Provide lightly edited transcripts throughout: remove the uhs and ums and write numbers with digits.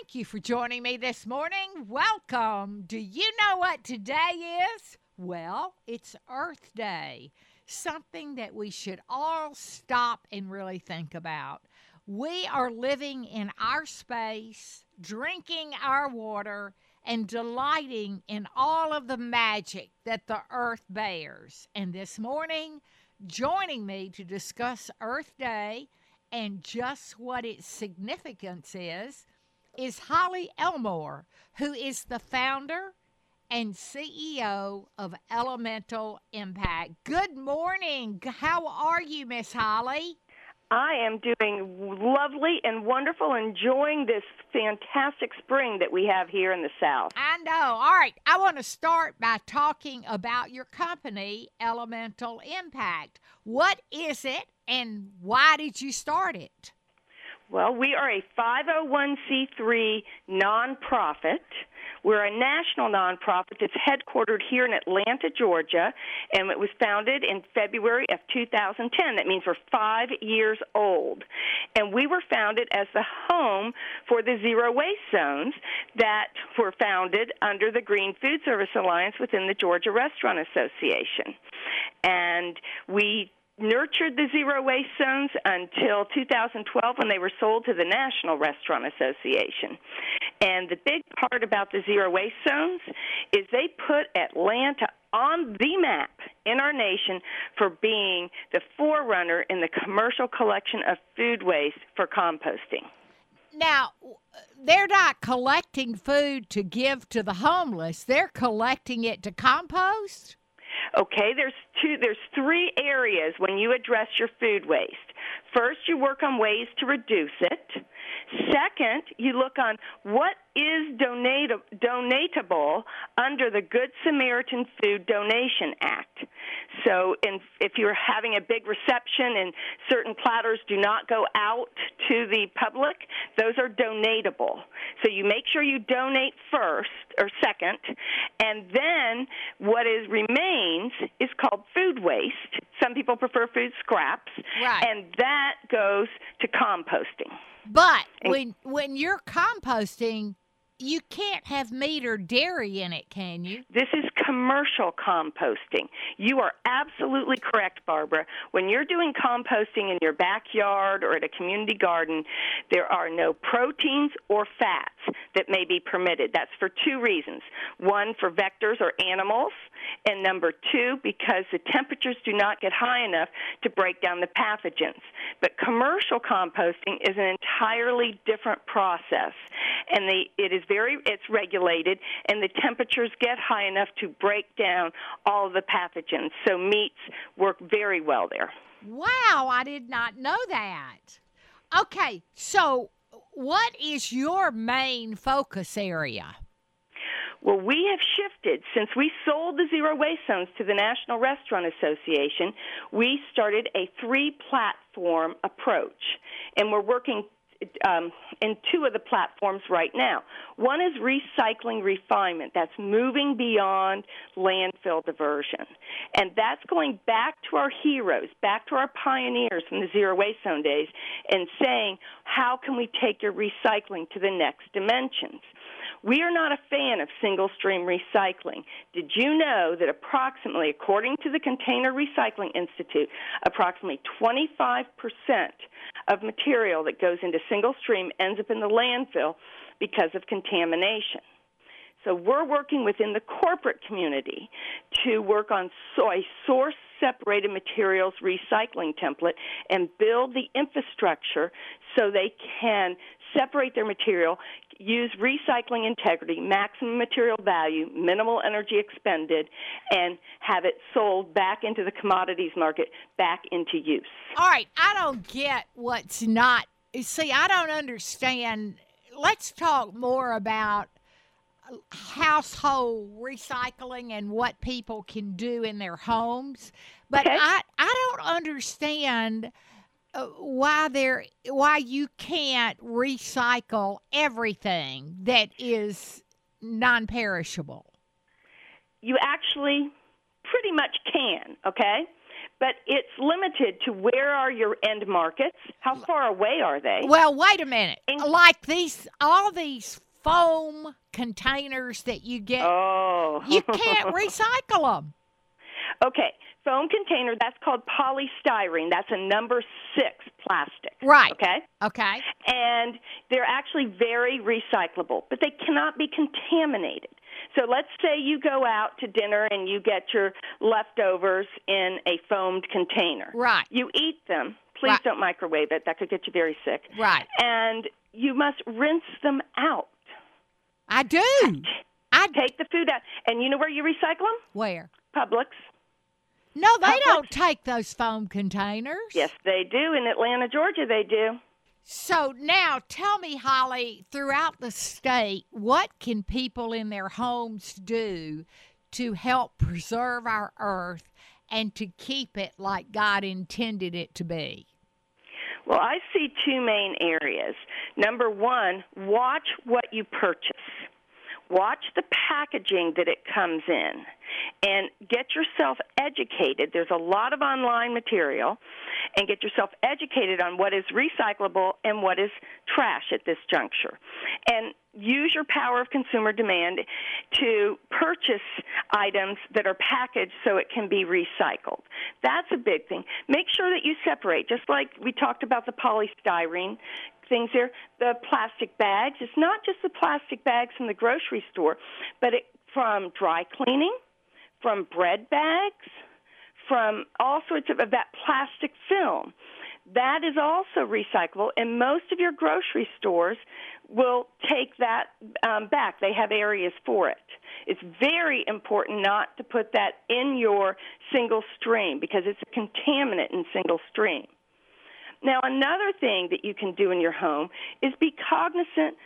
Thank you for joining me this morning. Welcome. Do you know what today is? Well, it's Earth Day, something that we should all stop and really think about. We are living in our space, drinking our water, and delighting in all of the magic that the earth bears. And this morning, joining me to discuss Earth Day and just what its significance is Holly Elmore, who is the founder and CEO of Elemental Impact. Good morning. How are you, Miss Holly? I am doing lovely and wonderful, enjoying this fantastic spring that we have here in the South. I know. All right. I want to start by talking about your company, Elemental Impact. What is it and why did you start it? Well, we are a 501c3 nonprofit. We're a national nonprofit that's headquartered here in Atlanta, Georgia, and it was founded in February of 2010. That means we're 5 years old. And we were founded as the home for the zero waste zones that were founded under the Green Food Service Alliance within the Georgia Restaurant Association. And we nurtured the zero waste zones until 2012 when they were sold to the National Restaurant Association. And the big part about the zero waste zones is they put Atlanta on the map in our nation for being the forerunner in the commercial collection of food waste for composting. Now, they're not collecting food to give to the homeless. They're collecting it to compost? Okay, there's three areas when you address your food waste. First, you work on ways to reduce it. Second, you look on what is donatable under the Good Samaritan Food Donation Act. So if you're having a big reception and certain platters do not go out to the public, those are donatable. So you make sure you donate first or second, and then what remains is called food waste. Some people prefer food scraps, right, and that goes to composting. But when you're composting, you can't have meat or dairy in it, can you? This is commercial composting. You are absolutely correct, Barbara. When you're doing composting in your backyard or at a community garden, there are no proteins or fats that may be permitted. That's for two reasons. One, for vectors or animals, and number two, because the temperatures do not get high enough to break down the pathogens. But commercial composting is an entirely different process, and it's regulated, and the temperatures get high enough to break down all of the pathogens. So meats work very well there. Wow, I did not know that. Okay, so what is your main focus area? Well, we have shifted. Since we sold the zero waste zones to the National Restaurant Association, we started a three-platform approach, and we're working in two of the platforms right now. One is recycling refinement. That's moving beyond landfill diversion. And that's going back to our heroes, back to our pioneers from the zero waste zone days, and saying, how can we take your recycling to the next dimensions? We are not a fan of single-stream recycling. Did you know that approximately, according to the Container Recycling Institute, approximately 25% of material that goes into single-stream ends up in the landfill because of contamination? So we're working within the corporate community to work on a source-separated materials recycling template and build the infrastructure so they can separate their material, use recycling integrity, maximum material value, minimal energy expended, and have it sold back into the commodities market, back into use. All right, I don't get what's not. See, I don't understand. Let's talk more about household recycling and what people can do in their homes. But okay. I don't understand why you can't recycle everything that is non-perishable. You actually pretty much can, okay? but it's limited to where are your end markets, how far away are they. Well, wait a minute. Like all these foam containers that you get, you can't recycle them. Okay, foam container, that's called polystyrene. That's a number 6 plastic. Right. Okay? And they're actually very recyclable, but they cannot be contaminated. So let's say you go out to dinner and you get your leftovers in a foamed container. Right. You eat them. Please don't microwave it. That could get you very sick. Right. And you must rinse them out. I do. Take the food out. And you know where you recycle them? Where? Publix. No, they don't take those foam containers. Yes, they do. In Atlanta, Georgia, they do. So now tell me, Holly, throughout the state, what can people in their homes do to help preserve our earth and to keep it like God intended it to be? Well, I see 2 main areas. Number 1, watch what you purchase. Watch the packaging that it comes in and get yourself educated. There's a lot of online material, and get yourself educated on what is recyclable and what is trash at this juncture. And use your power of consumer demand to purchase items that are packaged so it can be recycled. That's a big thing. Make sure that you separate, just like we talked about the polystyrene things there, the plastic bags. It's not just the plastic bags from the grocery store, but from dry cleaning, from bread bags, from all sorts of that plastic film. That is also recyclable, and most of your grocery stores will take that back. They have areas for it. It's very important not to put that in your single stream because it's a contaminant in single stream. Now, another thing that you can do in your home is be cognizant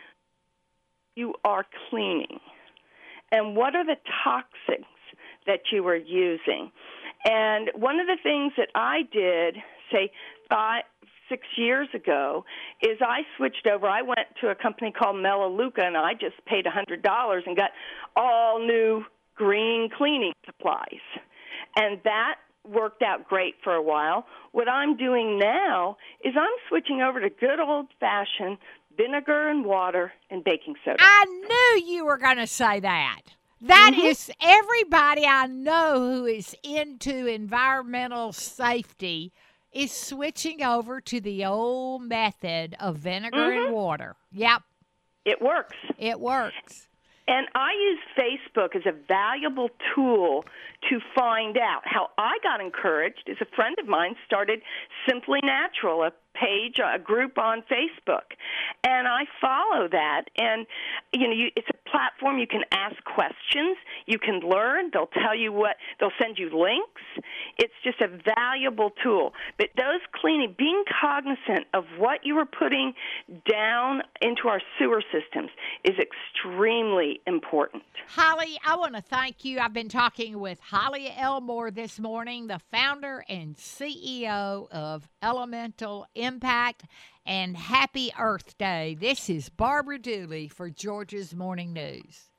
you are cleaning and what are the toxins that you are using. And one of the things that I did, say, 5-6 years ago, is I switched over. I went to a company called Melaleuca, and I just paid $100 and got all new green cleaning supplies. And that worked out great for a while. What I'm doing now is I'm switching over to good old-fashioned vinegar and water and baking soda. I knew you were going to say that. That is everybody I know who is into environmental safety is switching over to the old method of vinegar and water. Yep. It works. It works. And I use Facebook as a valuable tool to find out. How I got encouraged is a friend of mine started Simply Natural, a page, a group on Facebook. And I follow that. And, it's a platform you can ask questions. You can learn. They'll tell you they'll send you links. It's just a valuable tool. But those cleaning, being cognizant of what you are putting down into our sewer systems is extremely important. Holly, I want to thank you. I've been talking with Holly Elmore this morning, the founder and CEO of Elemental Impact, and happy Earth Day. This is Barbara Dooley for Georgia's Morning News.